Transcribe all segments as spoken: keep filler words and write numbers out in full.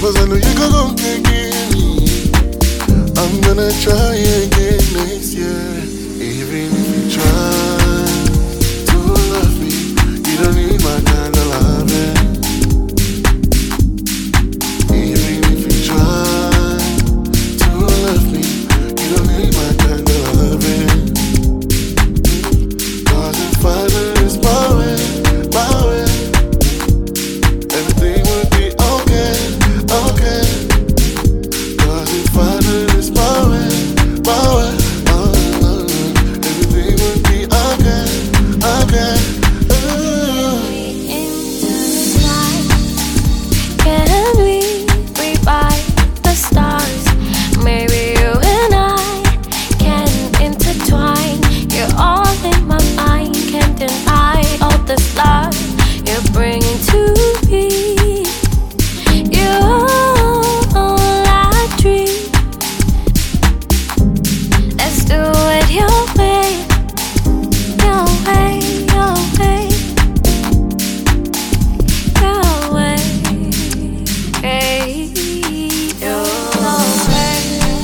Cause I know you go gon' take it. I'm gonna try again next year. Even if you try to love me, you don't need my kind of loving. Even if you try to love me, you don't need my kind of loving. Cause if I do this my way, my way, everything would be okay, okay. Cause if I do this my way, my way, oh, oh, oh, everything would be okay, okay. Can we revive the stars? Maybe you and I can intertwine. You're all in my mind, can't deny all this love you're bringing to me. You're all I dream. Let's do it your way, your way, your way, your way. Hey, your way,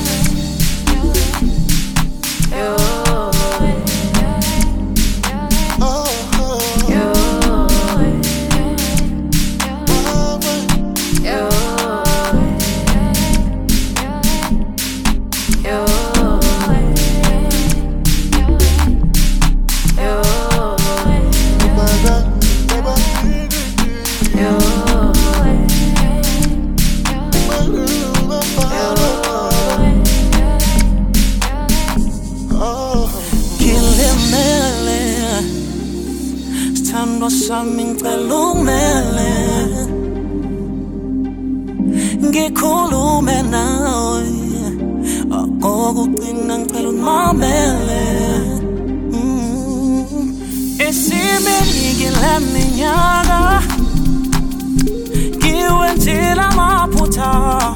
your way, Oh, oh, your way, my way. your way, your way, your way, My God, my body, your way, my room, my body. Oh. Kilimele Sithandwa sami ngicela ungimele Ngikhulume nawe Okokugcina ngicela ungimamele Mm. Isimelike le minyaka Ngiwenzile amaphutha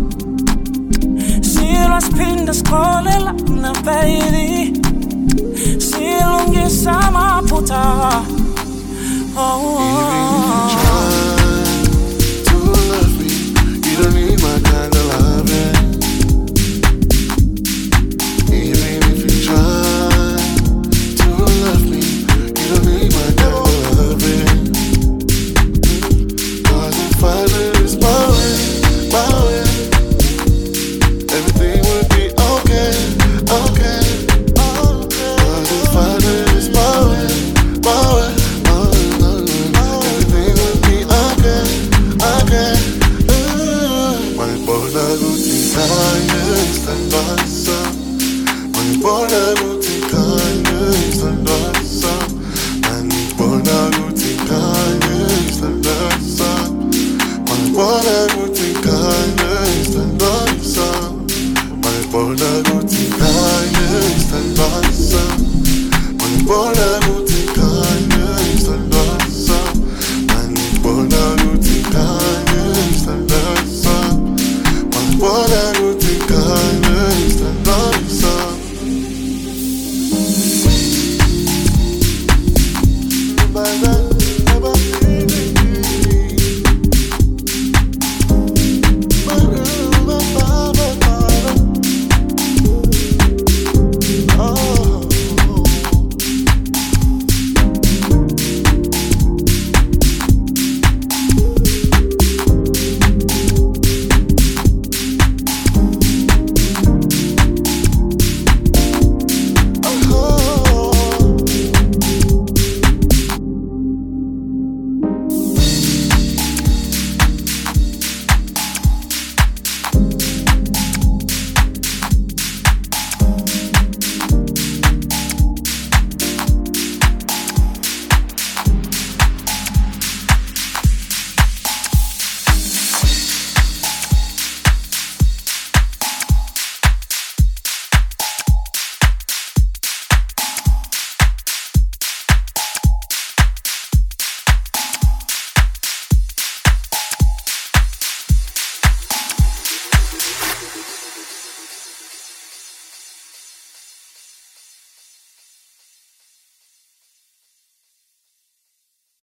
Silwa siphinde sikholelana baby Silungisa amaphutha Oh, oh, oh.